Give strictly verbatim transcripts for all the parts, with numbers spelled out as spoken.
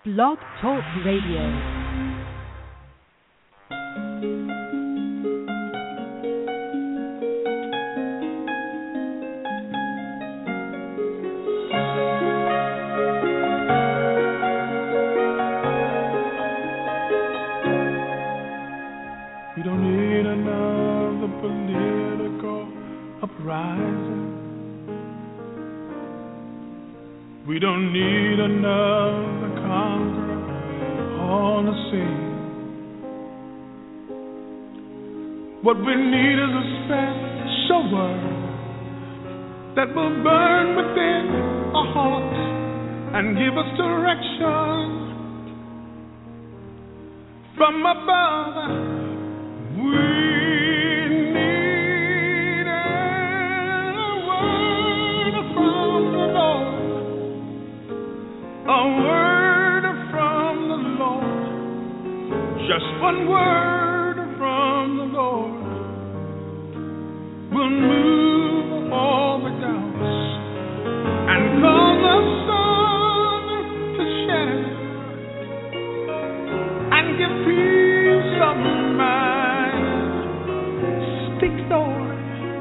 Blog Talk Radio. We don't need another conqueror on the scene. What we need is a special word that will burn within our hearts and give us direction from above. We a word from the Lord, just one word from the Lord will move all the doubts and cause the sun to shine and give peace of mind. Speak, Lord,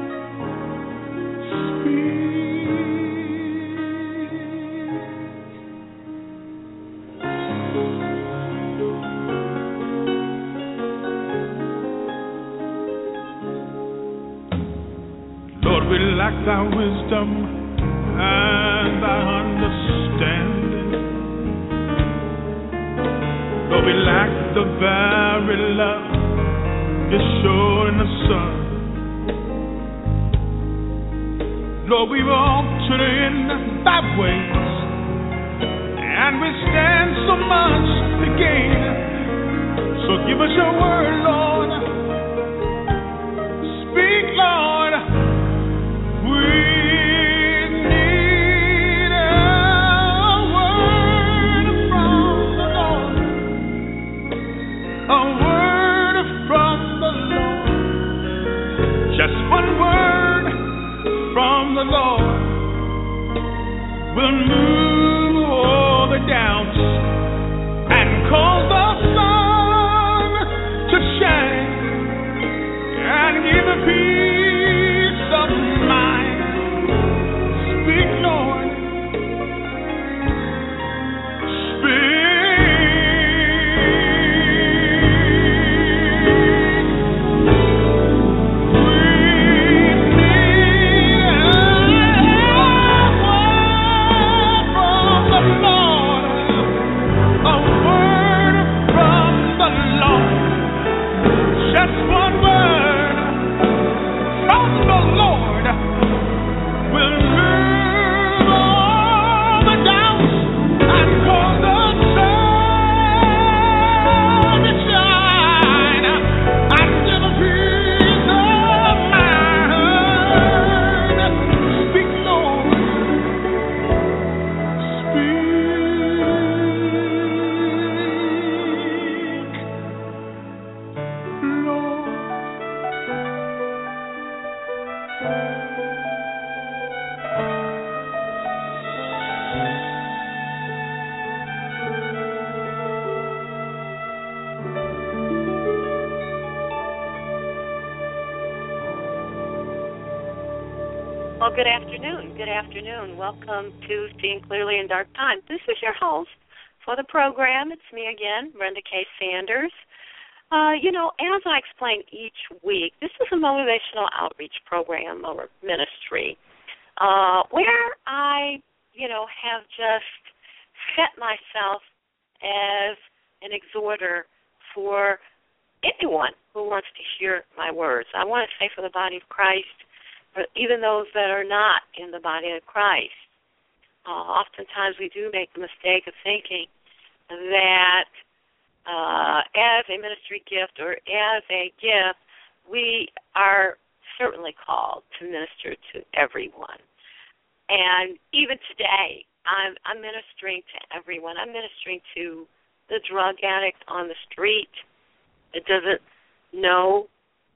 speak. We lack thy wisdom and thy understanding. Lord, we lack the very love you show in the sun. Lord, we've altered in thy ways, and we stand so much to gain. So give us your word, Lord. Speak, Lord. We need a word from the Lord, a word from the Lord, just one word from the Lord will move all the doubts and cause the sun to shine and give a peace of mind. Speak, Lord. Well, good afternoon. Good afternoon. Welcome to Seeing Clearly in Dark Times. This is your host for the program. It's me again, Brenda K. Sanders. Uh, you know, as I explain each week, this is a motivational outreach program or ministry uh, where I, you know, have just set myself as an exhorter for anyone who wants to hear my words. I want to say for the body of Christ, but even those that are not in the body of Christ. Uh, oftentimes we do make the mistake of thinking that uh, as a ministry gift or as a gift, we are certainly called to minister to everyone. And even today, I'm, I'm ministering to everyone. I'm ministering to the drug addict on the street that doesn't know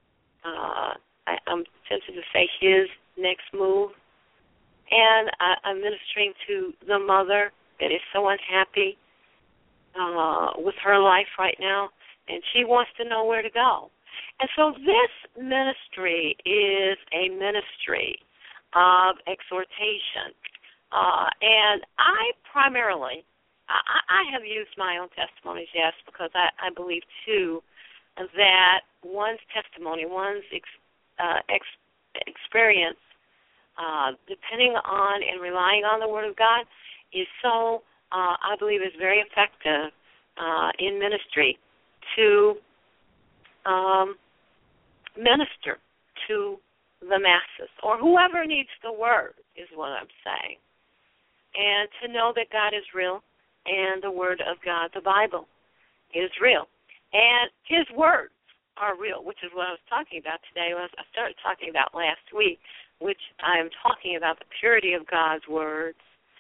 uh, I, I'm tempted to say his next move. And I, I'm ministering to the mother that is so unhappy uh, with her life right now, and she wants to know where to go. And so this ministry is a ministry of exhortation. Uh, and I primarily, I, I have used my own testimonies, yes, because I, I believe, too, that one's testimony, one's ex, uh, ex, experience, uh, depending on and relying on the Word of God, is so, uh, I believe, is very effective uh, in ministry to um, minister to the masses, or whoever needs the Word, is what I'm saying. And to know that God is real, and the Word of God, the Bible, is real. And His words are real, which is what I was talking about today. I started talking about last week, which I am talking about the purity of God's words.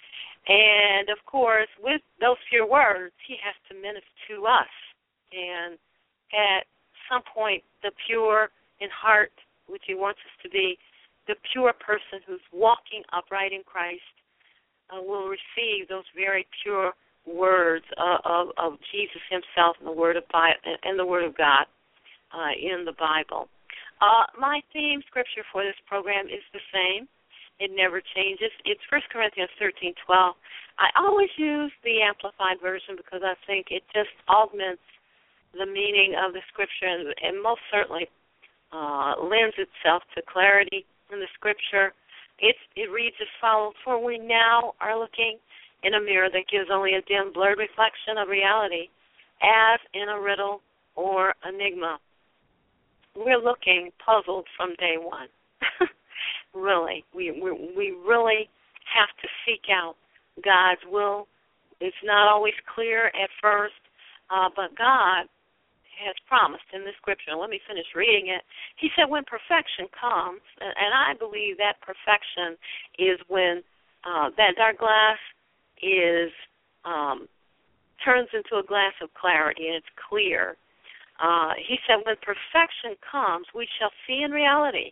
And, of course, with those pure words, He has to minister to us. And at some point, the pure in heart, which He wants us to be, the pure person who's walking upright in Christ, uh, will receive those very pure words uh, of, of Jesus Himself and the Word of Bi- and the Word of God uh, in the Bible. Uh, my theme scripture for this program is the same. It never changes. It's First Corinthians thirteen twelve. I always use the Amplified Version because I think it just augments the meaning of the scripture and, and most certainly uh, lends itself to clarity in the scripture. It's, it reads as follows: For we now are looking in a mirror that gives only a dim, blurred reflection of reality, as in a riddle or enigma. We're looking puzzled from day one. Really, we, we we really have to seek out God's will. It's not always clear at first, uh, but God has promised in the scripture. Let me finish reading it. He said, when perfection comes, and I believe that perfection is when uh, that dark glass is um, turns into a glass of clarity and it's clear. Uh, he said, when perfection comes, we shall see in reality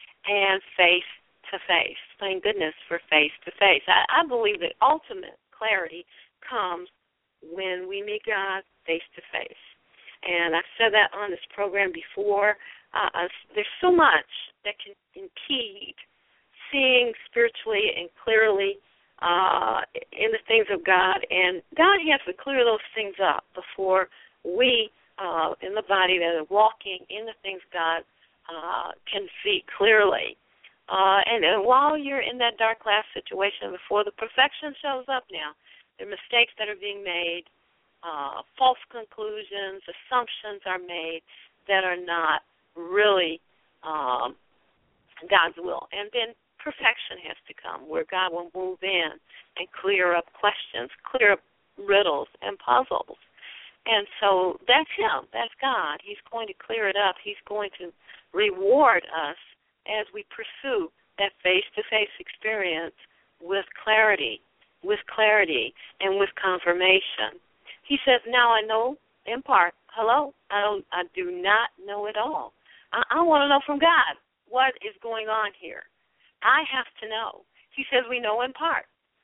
and face to face. Thank goodness for face to face. I, I believe that ultimate clarity comes when we meet God face to face. And I've said that on this program before. Uh, there's so much that can impede seeing spiritually and clearly uh, in the things of God. And God has to clear those things up before we, uh, in the body that are walking in the things God, uh, can see clearly. Uh, and, and while you're in that dark glass situation, before the perfection shows up now, there are mistakes that are being made. Uh, false conclusions, assumptions are made that are not really um, God's will. And then perfection has to come, where God will move in and clear up questions, clear up riddles and puzzles. And so that's Him. That's God. He's going to clear it up. He's going to reward us as we pursue that face-to-face experience with clarity, with clarity, and with confirmation. He says, now I know in part. Hello? I don't. I do not know it all. I, I want to know from God what is going on here. I have to know. He says we know in part.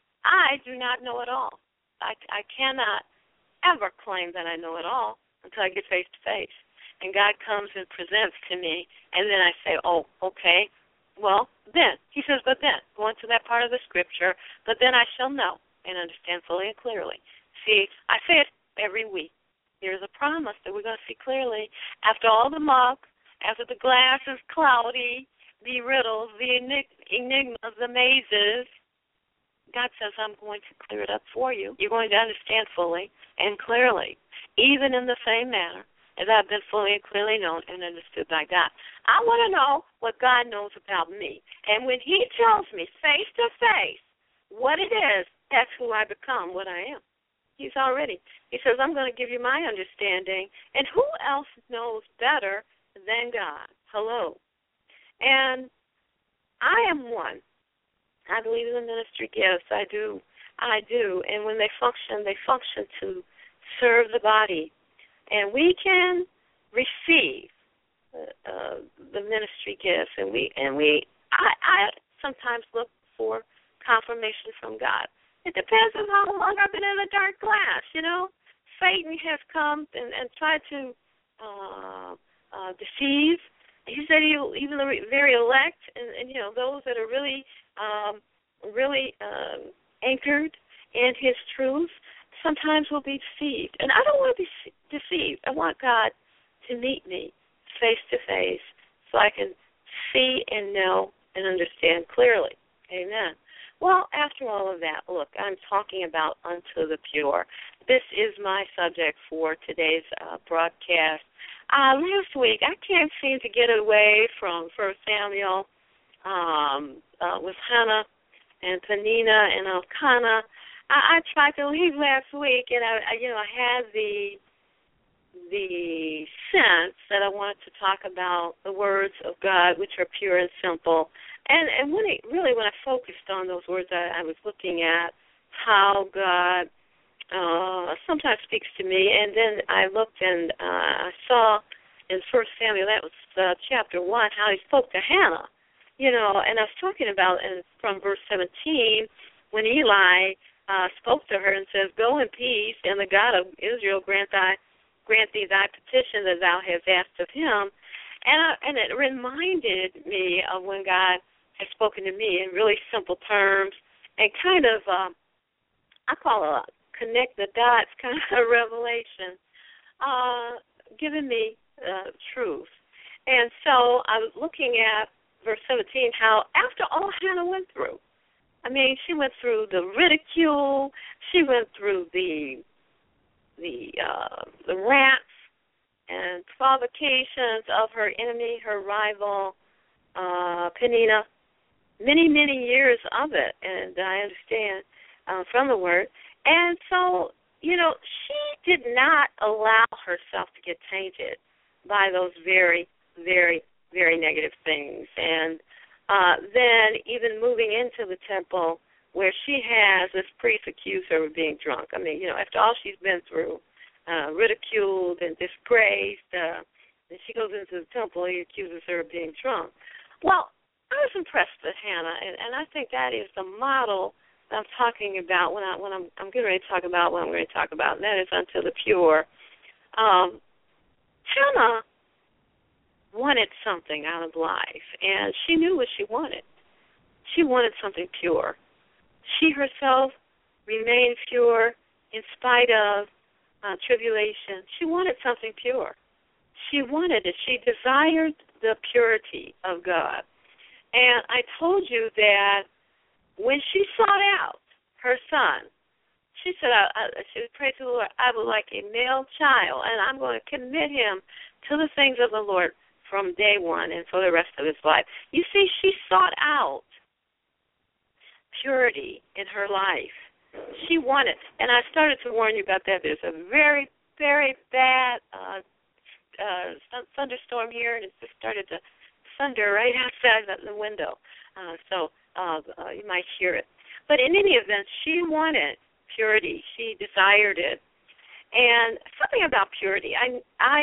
I do not know it all. I, I cannot ever claim that I know it all until I get face to face. And God comes and presents to me, and then I say, oh, okay, well, then. He says, but then, go into that part of the scripture, but then I shall know and understand fully and clearly. See, I say it every week. There's a promise that we're going to see clearly. After all the muck, after the glass is cloudy, the riddles, the enigmas, the mazes, God says, I'm going to clear it up for you. You're going to understand fully and clearly, even in the same manner as I've been fully and clearly known and understood by God. I want to know what God knows about me. And when He tells me face to face what it is, that's who I become, what I am. He's already. He says, I'm going to give you my understanding. And who else knows better than God? Hello. And I am one. I believe in the ministry gifts. I do. I do. And when they function, they function to serve the body. And we can receive uh, the ministry gifts. And we, and we. I, I sometimes look for confirmation from God. It depends on how long I've been in the dark glass, you know. Satan has come and, and tried to uh, uh, deceive. He said he, even the very elect and, and, you know, those that are really, um, really um, anchored in his truth sometimes will be deceived. And I don't want to be deceived. I want God to meet me face to face so I can see and know and understand clearly. Amen. Well, after all of that, look, I'm talking about unto the pure. This is my subject for today's uh, broadcast. Uh, last week, I can't seem to get away from First Samuel um, uh, with Hannah and Penina and Elkanah. I, I tried to leave last week, and I, I, you know, I had the the sense that I wanted to talk about the words of God, which are pure and simple. And and when it, really when I focused on those words, I, I was looking at how God uh, sometimes speaks to me. And then I looked and uh, I saw in First Samuel, that was uh, chapter one, how he spoke to Hannah. You know, and I was talking about and from verse seventeen when Eli uh, spoke to her and says, "Go in peace, and the God of Israel grant thy grant thee thy petition that thou hast asked of him." And I, and it reminded me of when God has spoken to me in really simple terms and kind of, uh, I call it a connect the dots kind of revelation, uh, giving me uh, truth. And so I was looking at verse seventeen, how after all Hannah went through, I mean, she went through the ridicule, she went through the the uh, the rants and provocations of her enemy, her rival, uh, Penina, many, many years of it, and I understand uh, from the word. And so, you know, she did not allow herself to get tainted by those very, very, very negative things. And uh, then even moving into the temple, where she has this priest accuse her of being drunk. I mean, you know, after all she's been through, uh, ridiculed and disgraced, uh, and she goes into the temple, he accuses her of being drunk. Well, I was impressed with Hannah, and, and I think that is the model that I'm talking about when, I, when I'm, I'm getting ready to talk about what I'm going to talk about, and that is unto the pure. Um, Hannah wanted something out of life, and she knew what she wanted. She wanted something pure. She herself remained pure in spite of uh, tribulation. She wanted something pure. She wanted it. She desired the purity of God. And I told you that when she sought out her son, she said, I, I, she would pray to the Lord, I would like a male child, and I'm going to commit him to the things of the Lord from day one and for the rest of his life. You see, she sought out purity in her life. She wanted, and I started to warn you about that. There's a very, very bad uh, uh, thunderstorm here, and it just started to thunder right outside the window. Uh, so uh, uh, you might hear it. But in any event, she wanted purity. She desired it. And something about purity, I, I,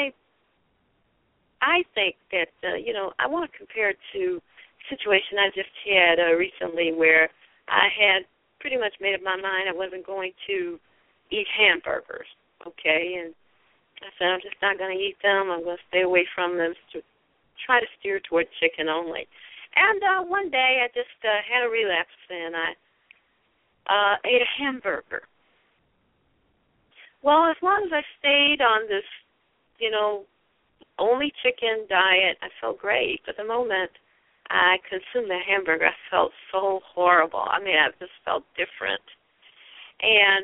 I think that, uh, you know, I want to compare it to a situation I just had uh, recently where I had pretty much made up my mind I wasn't going to eat hamburgers, okay? And I said, I'm just not going to eat them. I'm going to stay away from them, to try to steer toward chicken only. And uh, one day I just uh, had a relapse, and I uh, ate a hamburger. Well, as long as I stayed on this, you know, only chicken diet, I felt great. But the moment I consumed the hamburger, I felt so horrible. I mean, I just felt different. And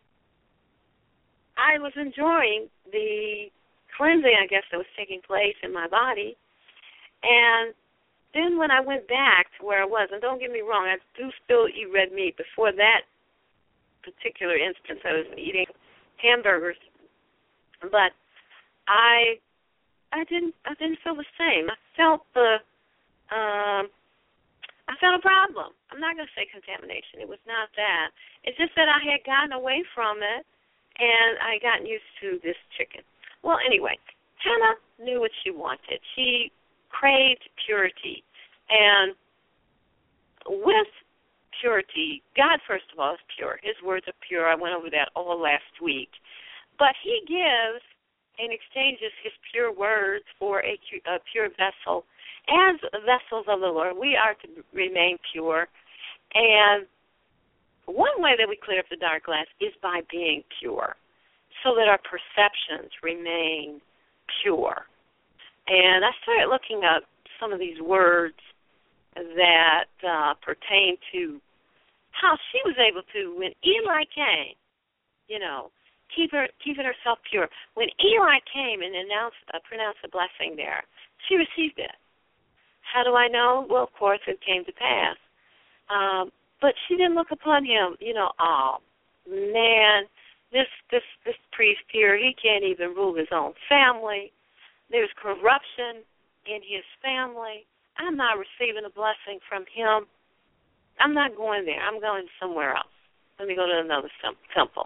I was enjoying the cleansing, I guess, that was taking place in my body. And then when I went back to where I was, and don't get me wrong, I do still eat red meat. Before that particular instance, I was eating hamburgers. But I I didn't I didn't feel the same. I felt the Um, I felt a problem. I'm not going to say contamination. It was not that. It's just that I had gotten away from it, and I gotten used to this chicken. Well, anyway, Hannah knew what she wanted. She craved purity. And with purity, God, first of all, is pure. His words are pure. I went over that all last week. But he gives and exchanges his pure words for a, a pure vessel. As vessels of the Lord, we are to remain pure. And one way that we clear up the dark glass is by being pure, so that our perceptions remain pure. And I started looking up some of these words that uh, pertain to how she was able to, when Eli came, you know, keep her, keeping herself pure. When Eli came and announced, uh, pronounced a blessing there, she received it. How do I know? Well, of course, it came to pass. Um, but she didn't look upon him, you know, oh, man, this, this, this priest here, he can't even rule his own family. There's corruption in his family. I'm not receiving a blessing from him. I'm not going there. I'm going somewhere else. Let me go to another temple.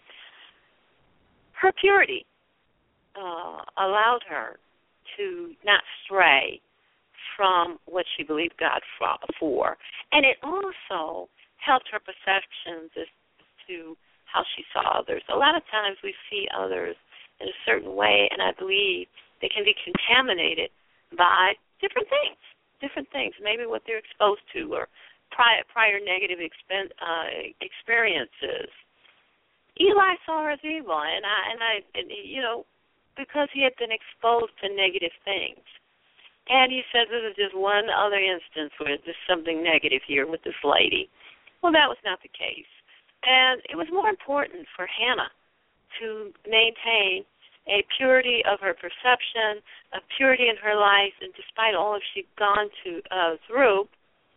Her purity uh, allowed her to not stray from what she believed God for. And it also helped her perceptions as to how she saw others. A lot of times we see others in a certain way, and I believe they can be contaminated by different things, different things, maybe what they're exposed to or prior, prior negative expen- uh, experiences. Eli saw her as evil, and I, and I, and, you know, because he had been exposed to negative things. And he said, this is just one other instance where there's something negative here with this lady. Well, that was not the case. And it was more important for Hannah to maintain a purity of her perception, a purity in her life, and despite all that she'd gone to, uh, through,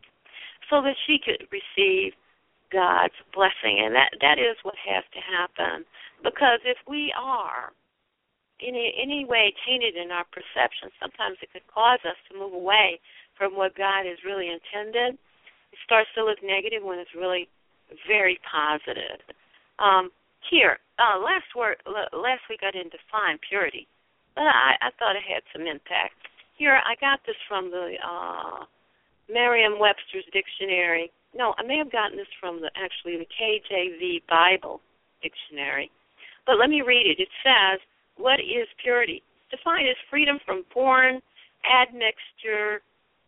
so that she could receive God's blessing. And that, that is what has to happen. Because if we are in any way tainted in our perception, sometimes it could cause us to move away from what God has really intended. It starts to look negative when it's really very positive. Um, here, uh, last word, last week I didn't define purity, but I, I thought it had some impact. Here, I got this from the uh, Merriam-Webster's dictionary. No, I may have gotten this from the actually the K J V Bible dictionary, but let me read it. It says, what is purity? Defined as freedom from foreign admixture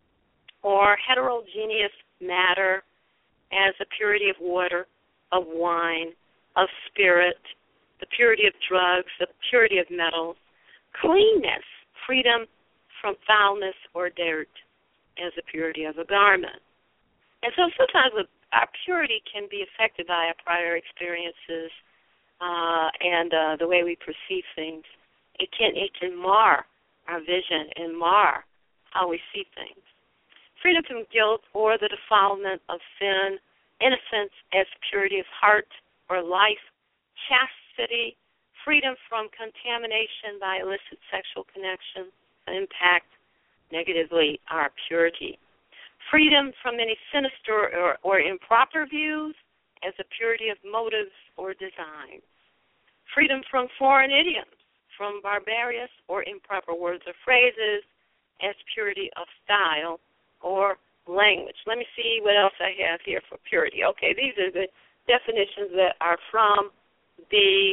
or heterogeneous matter, as the purity of water, of wine, of spirit, the purity of drugs, the purity of metals, cleanness, freedom from foulness or dirt, as the purity of a garment. And so sometimes our purity can be affected by our prior experiences uh, and uh, the way we perceive things. It can it can mar our vision and mar how we see things. Freedom from guilt or the defilement of sin, innocence as purity of heart or life, chastity, freedom from contamination by illicit sexual connection, impact negatively our purity. Freedom from any sinister or, or improper views as a purity of motives or design. Freedom from foreign idioms, from barbarous or improper words or phrases as purity of style or language. Let me see what else I have here for purity. Okay, these are the definitions that are from the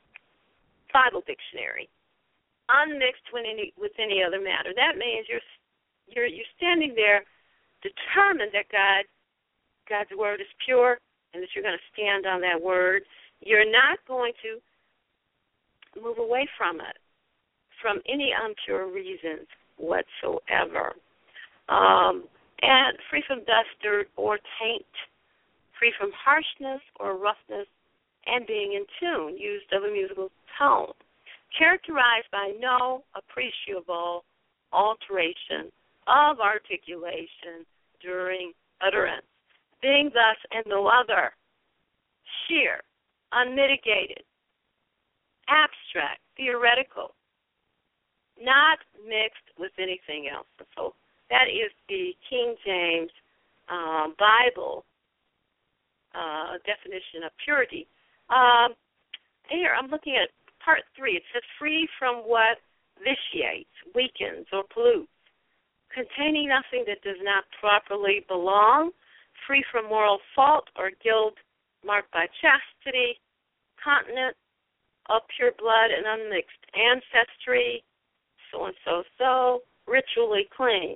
Bible dictionary. Unmixed with any, with any other matter. That means you're you're you're standing there determined that God God's word is pure and that you're going to stand on that word. You're not going to move away from it from any impure reasons whatsoever. Um, and free from dust, dirt, or taint, free from harshness or roughness, and being in tune, used of a musical tone, characterized by no appreciable alteration of articulation during utterance, being thus and no other, sheer, unmitigated, abstract, theoretical, not mixed with anything else. So that is the King James um, Bible uh, definition of purity. Um, here, I'm looking at part three. It says, free from what vitiates, weakens, or pollutes, containing nothing that does not properly belong, free from moral fault or guilt, marked by chastity, continent, of pure blood and unmixed ancestry, so and so, so, ritually clean.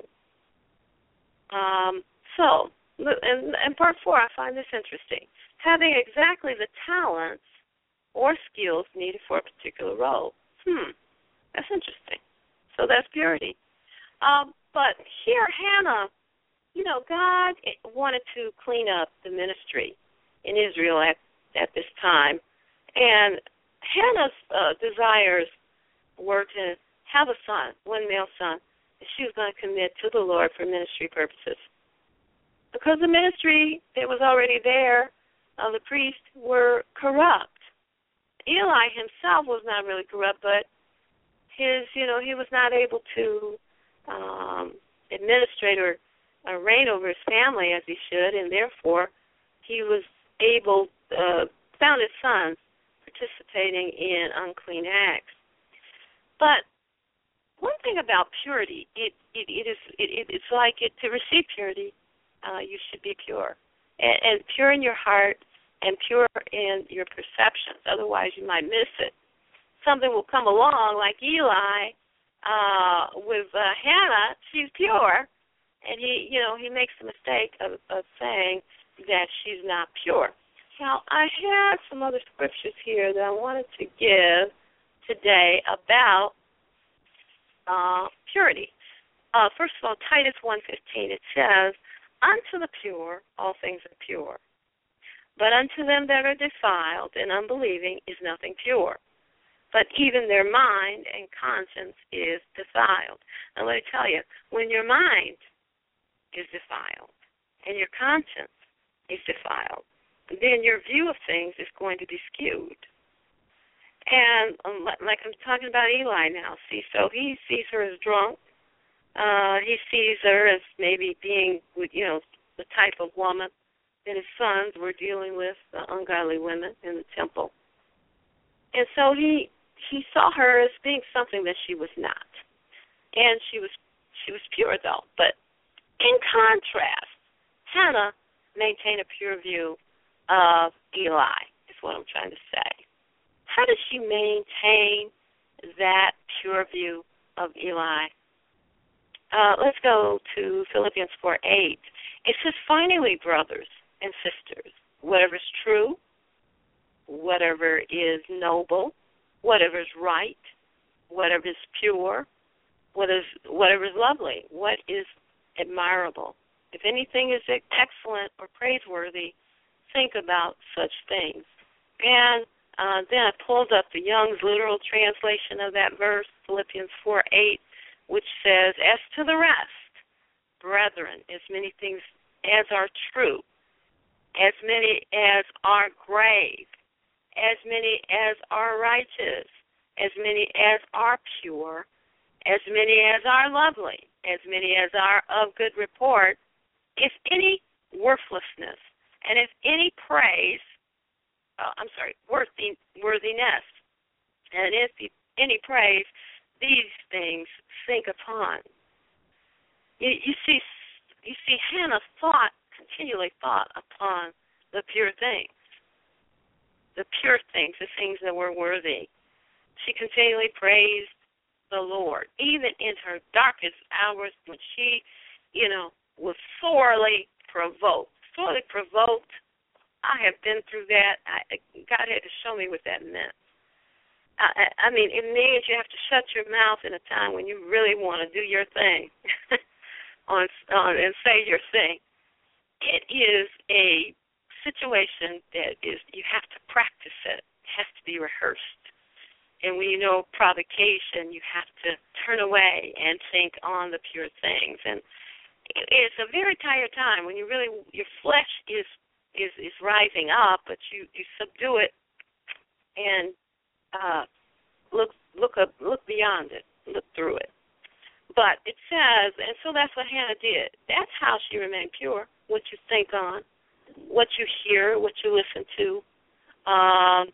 Um, so, in, in part four, I find this interesting. Having exactly the talents or skills needed for a particular role. Hmm, that's interesting. So that's purity. Um, but here, Hannah, you know, God wanted to clean up the ministry in Israel at, at this time. And Hannah's uh, desires were to have a son, one male son, and she was going to commit to the Lord for ministry purposes. Because the ministry that was already there of the priest were corrupt. Eli himself was not really corrupt, but his, you know, he was not able to um, administrate or uh, reign over his family as he should, and therefore he was able, uh, found his sons participating in unclean acts. But one thing about purity, it it, it is it, it it's like it to receive purity, uh, you should be pure, and, and pure in your heart and pure in your perceptions. Otherwise, you might miss it. Something will come along like Eli uh, with uh, Hannah. She's pure, and he, you know, he makes the mistake of, of saying that she's not pure. Now, I have some other scriptures here that I wanted to give today about uh, purity. Uh, first of all, Titus one fifteen, it says, "Unto the pure all things are pure, but unto them that are defiled and unbelieving is nothing pure. But even their mind and conscience is defiled." And let me tell you, when your mind is defiled and your conscience is defiled, then your view of things is going to be skewed. And um, like I'm talking about Eli now, see, so he sees her as drunk. Uh, he sees her as maybe being, you know, the type of woman that his sons were dealing with, uh, ungodly women in the temple. And so he he saw her as being something that she was not. And she was she was pure, though. But in contrast, Hannah maintained a pure view of Eli, is what I'm trying to say. How does she maintain that pure view of Eli? Uh, let's go to Philippians four eight. It says, "Finally, brothers and sisters, whatever is true, whatever is noble, whatever is right, whatever is pure, what is, whatever is lovely, what is admirable. If anything is excellent or praiseworthy, think about such things." And uh, then I pulled up the Young's literal translation of that verse, Philippians four eight, which says, "As to the rest, brethren, as many things as are true, as many as are grave, as many as are righteous, as many as are pure, as many as are lovely, as many as are of good report, if any worthlessness, and if any praise, uh, I'm sorry, worthy, worthiness, and if any praise, these things think upon." You, you see, you see, Hannah thought, continually thought upon the pure things, the pure things, the things that were worthy. She continually praised the Lord, even in her darkest hours when she, you know, was sorely provoked. Sorely provoked. I have been through that. I, God had to show me what that meant. I, I mean, it means you have to shut your mouth in a time when you really want to do your thing on, on and say your thing. It is a situation that is, you have to practice it. It has to be rehearsed. And when you know provocation, you have to turn away and think on the pure things. And it's a very tired time when you really, your flesh is is, is rising up, but you, you subdue it and uh, look look up, look beyond it, look through it. But it says, and so that's what Hannah did. That's how she remained pure. What you think on, what you hear, what you listen to, um,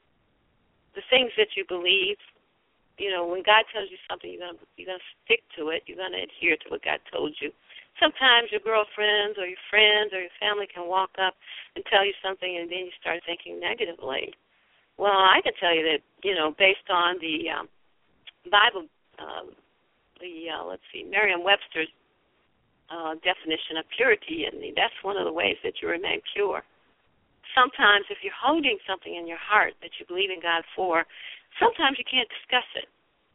the things that you believe. You know, when God tells you something, you're gonna you're gonna stick to it. You're gonna adhere to what God told you. Sometimes your girlfriends or your friends or your family can walk up and tell you something, and then you start thinking negatively. Well, I can tell you that, you know, based on the um, Bible, uh, the, uh, let's see, Merriam-Webster's uh, definition of purity, and that's one of the ways that you remain pure. Sometimes if you're holding something in your heart that you believe in God for, sometimes you can't discuss it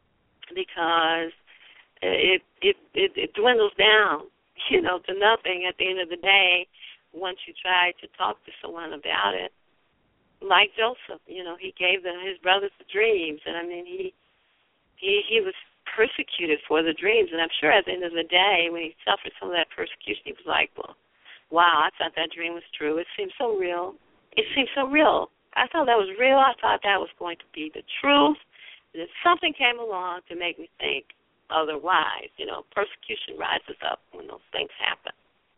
because it it, it, it dwindles down, you know, to nothing at the end of the day once you try to talk to someone about it. Like Joseph, you know, he gave the, his brothers the dreams, and I mean, he he he was persecuted for the dreams, and I'm sure at the end of the day, when he suffered some of that persecution, he was like, well, wow, I thought that dream was true. It seemed so real. It seemed so real. I thought that was real. I thought that was going to be the truth. And then something came along to make me think otherwise. You know, persecution rises up when those things happen.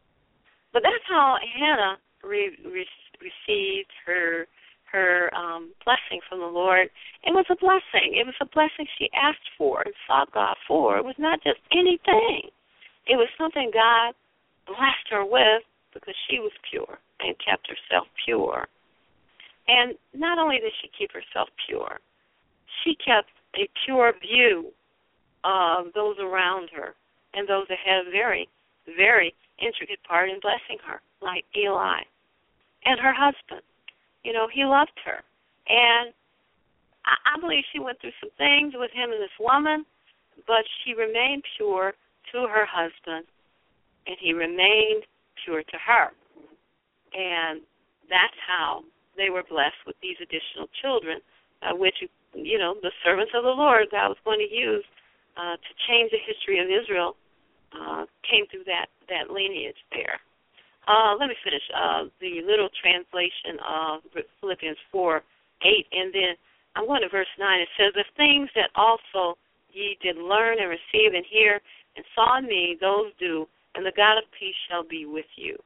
But that's how Hannah re- re- received her her um, blessing from the Lord. It was a blessing. It was a blessing she asked for and sought God for. It was not just anything. It was something God blessed her with because she was pure and kept herself pure. And not only did she keep herself pure, she kept a pure view of those around her and those that had a very, very intricate part in blessing her, like Eli and her husband. You know, he loved her. And I, I believe she went through some things with him and this woman, but she remained pure to her husband, and he remained pure to her. And that's how they were blessed with these additional children, uh, which, you know, the servants of the Lord God was going to use uh, to change the history of Israel uh, came through that, that lineage there. Uh, let me finish uh, the little translation of Philippians four eight, and then I'm going to verse nine. It says, the things that also ye did learn and receive and hear and saw in me, those do, and the God of peace shall be with you.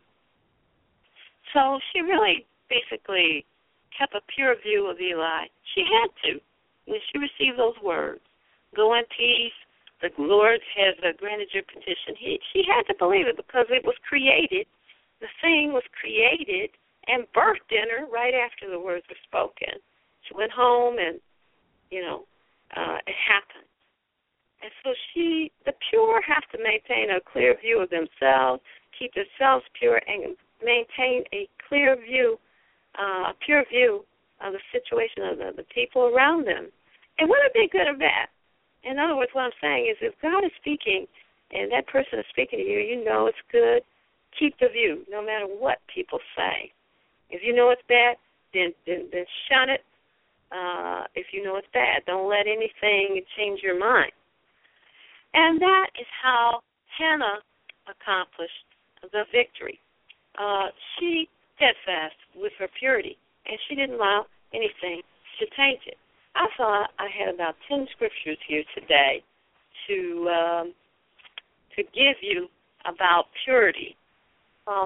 So she really basically kept a pure view of Eli. She had to. When she received those words, go in peace, the Lord has granted your petition, he, she had to believe it because it was created. The thing was created and birthed in her right after the words were spoken. She went home and, you know, uh, it happened. And so she, the pure have to maintain a clear view of themselves, keep themselves pure, and maintain a clear view, uh, a pure view of the situation of the, the people around them. And whether it be good or bad. In other words, what I'm saying is if God is speaking and that person is speaking to you, you know it's good, keep the view, no matter what people say. If you know it's bad, then then, then shun it. Uh, if you know it's bad, don't let anything change your mind. And that is how Hannah accomplished the victory. Uh, she steadfast with her purity, and she didn't allow anything to taint it. I thought I had about ten scriptures here today to um, to give you about purity. Uh,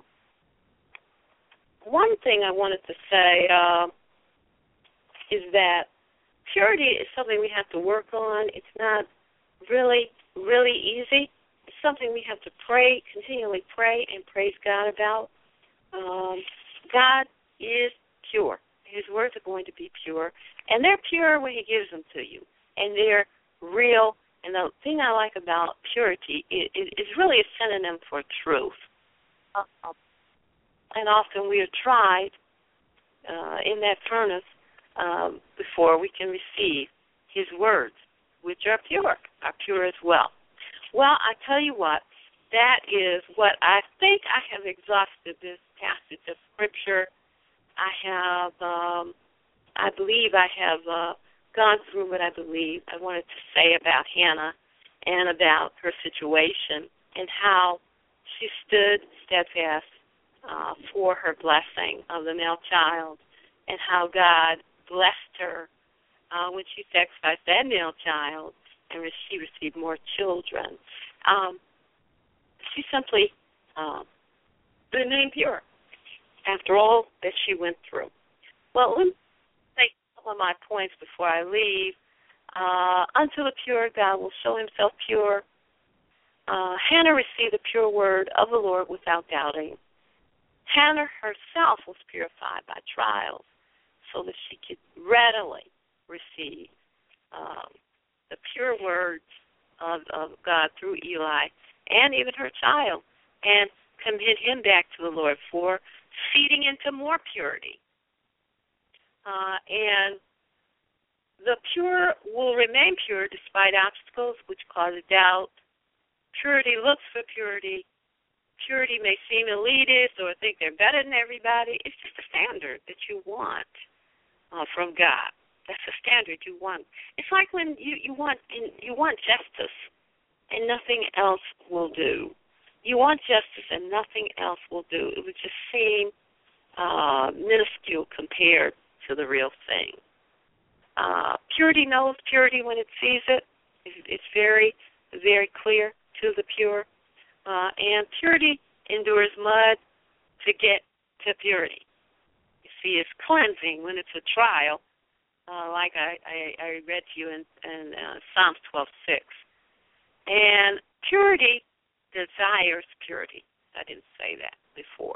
one thing I wanted to say uh, is that purity is something we have to work on. It's not really, really easy. It's something we have to pray, continually pray and praise God about. Um, God is pure. His words are going to be pure, and they're pure when he gives them to you, and they're real. And the thing I like about purity is, is really a synonym for truth. Uh, and often we are tried uh, in that furnace um, before we can receive his words, which are pure, are pure as well. Well, I tell you what, that is what I think I have exhausted this passage of Scripture. I have, um, I believe I have uh, gone through what I believe I wanted to say about Hannah and about her situation and how she stood steadfast uh, for her blessing of the male child and how God blessed her uh, when she sacrificed that male child and she received more children. Um, she simply uh, remained pure after all that she went through. Well, let me say some of my points before I leave. Uh, unto the pure, God will show himself pure. Uh, Hannah received the pure word of the Lord without doubting. Hannah herself was purified by trials. so that she could readily receive um, the pure words of, of God through Eli and even her child, and commit him back to the Lord for feeding into more purity. Uh, and the pure will remain pure despite obstacles which cause doubt. Purity looks for purity. Purity may seem elitist or think they're better than everybody. It's just a standard that you want uh, from God. That's the standard you want. It's like when you, you want you want justice and nothing else will do. You want justice and nothing else will do. It would just seem uh, minuscule compared to the real thing. Uh, purity knows purity when it sees it. It's very, very clear to the pure. Uh, and purity endures mud to get to purity. You see, it's cleansing when it's a trial, uh, like I, I, I read to you in, in uh, Psalms twelve six. And purity desires purity. I didn't say that before.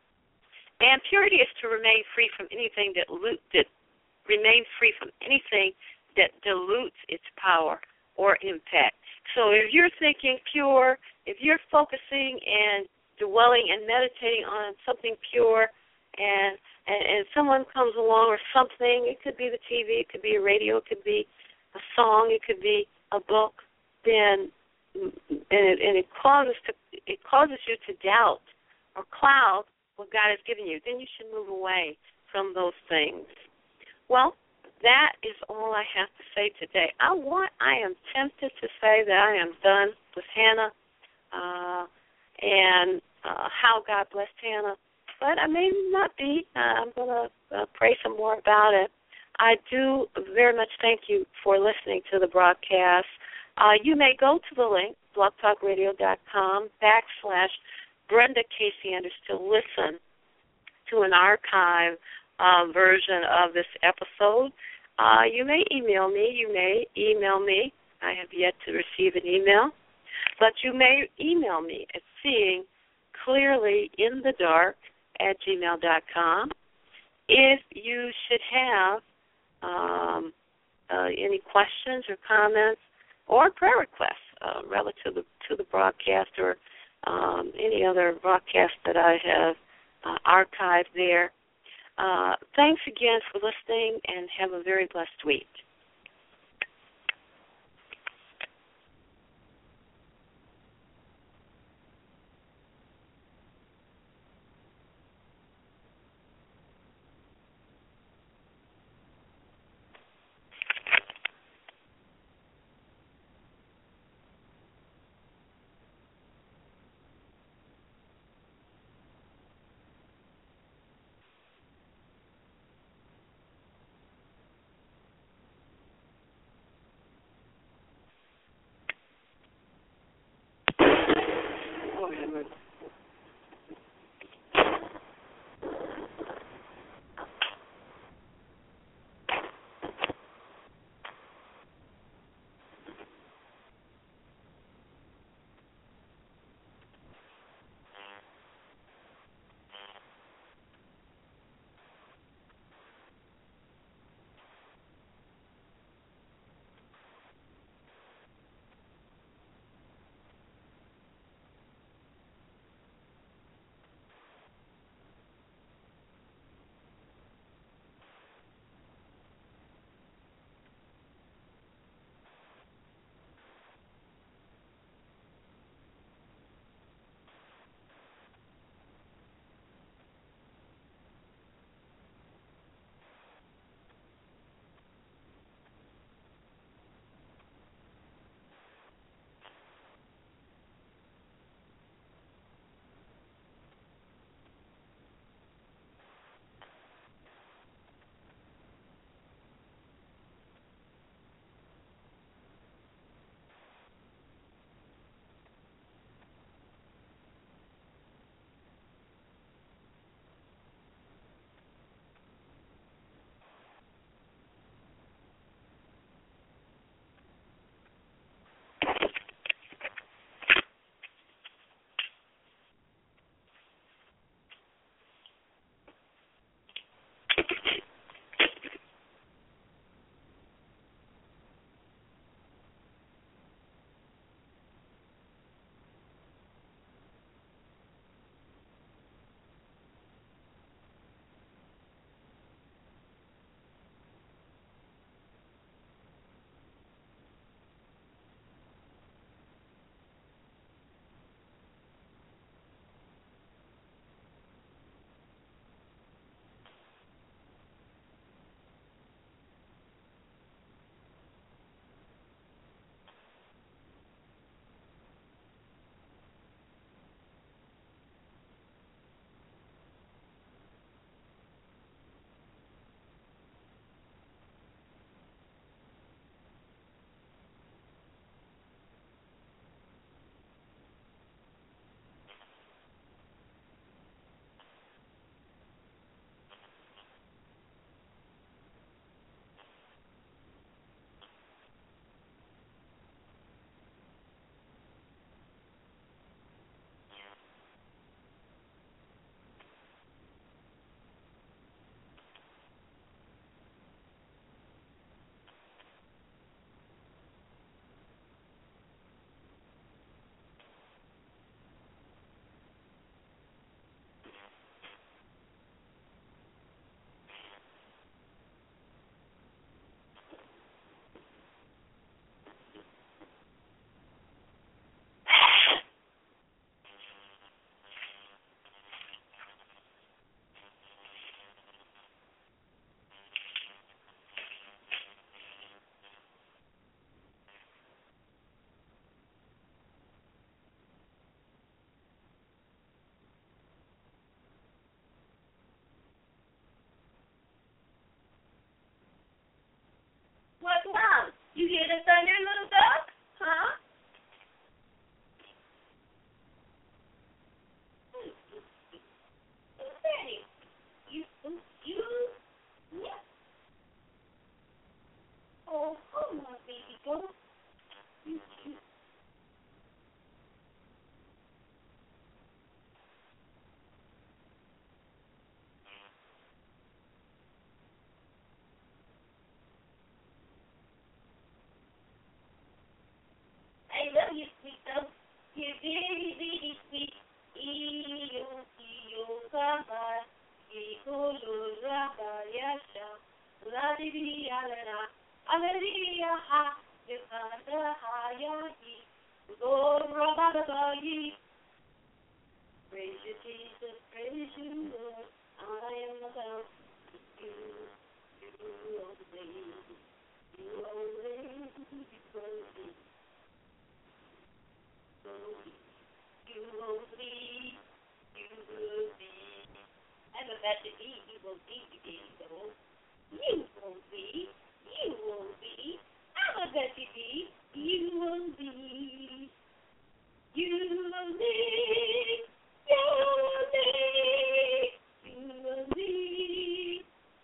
And purity is to remain free from anything that, that remain free from anything that dilutes its power or impact. So if you're thinking pure, if you're focusing and dwelling and meditating on something pure, and, and and someone comes along or something, it could be the T V, it could be a radio, it could be a song, it could be a book, then and it, and it causes to it causes you to doubt or cloud what God has given you, then you should move away from those things. Well, that is all I have to say today. I want I am tempted to say that I am done with Hannah uh, and uh, how God blessed Hannah, but I may not be. Uh, I'm going to uh, pray some more about it. I do very much thank you for listening to the broadcast. Uh, you may go to the link, blogtalkradio.com backslash Brenda K. Sanders to listen to an archive uh, version of this episode. Uh, you may email me. You may email me. I have yet to receive an email. But you may email me at seeingclearlyinthedark at gmail dot com if you should have um, uh, any questions or comments or prayer requests uh, relative to, to the broadcast or um, any other broadcast that I have uh, archived there. Uh, thanks again for listening, and have a very blessed week. you sweet love. You very, very sweet. Iyo, iyo, kama. Iko, lulaba, yasha. La, di, di, ala, la. Ala, di, ha. Yukanda, ha, ya, yi. Go, rabba, da, ba, yi. Praise you, Jesus. Praise you, Lord. I am about you. You only. You only. You will be, you will be. I'm about to be, you will be, you will You will be, you will be. I'm about to be, you will be. You will be, you will be, you will be.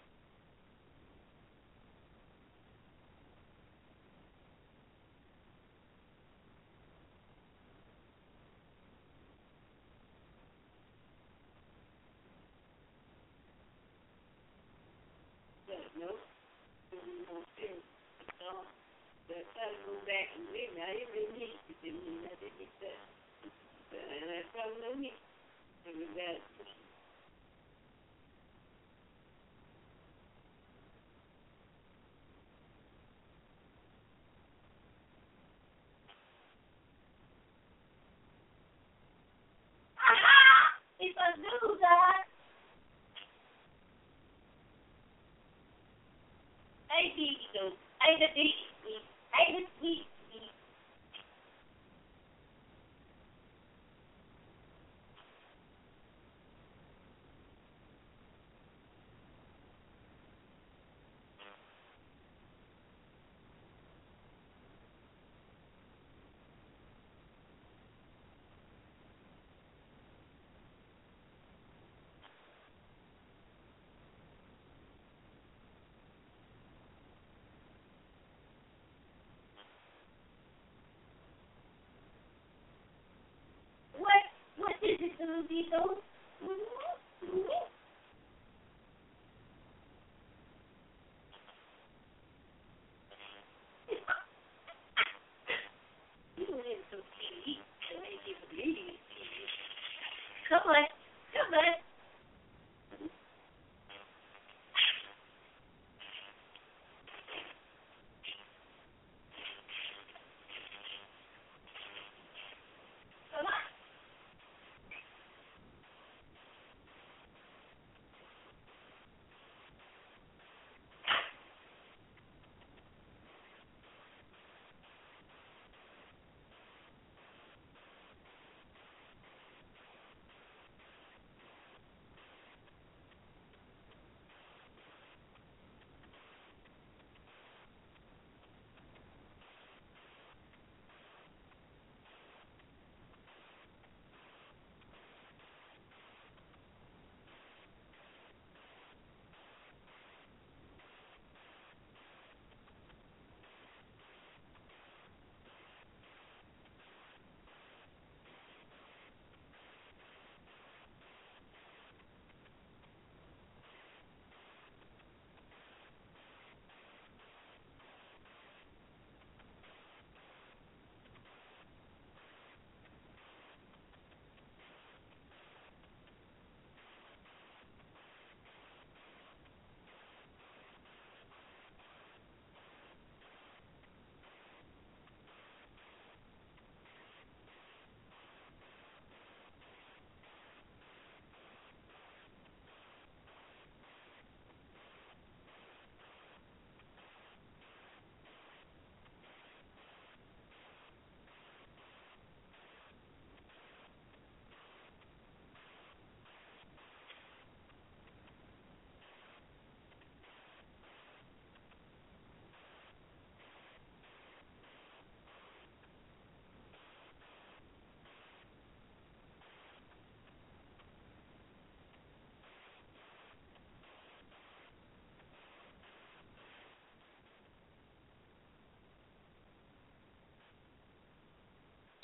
No, that's how to go back and live. Now, it really needs to do me. I didn't get that. And that's probably no need. It was that. Aha! If I do that, I did it. I did it. I did it. What? What is it going to be, though?